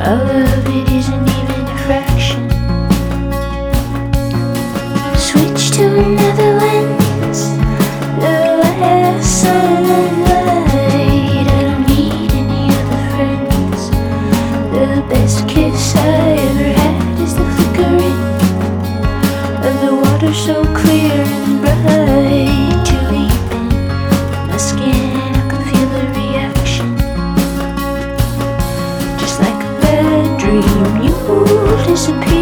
All of it isn't even a fraction. Switch to another lens, the last sunlight. I don't need any other friends. The best kiss I ever had is the flickering of the water so clear and bright. To leap in my skin, I can feel the reaction. Just like a bad dream, you disappear.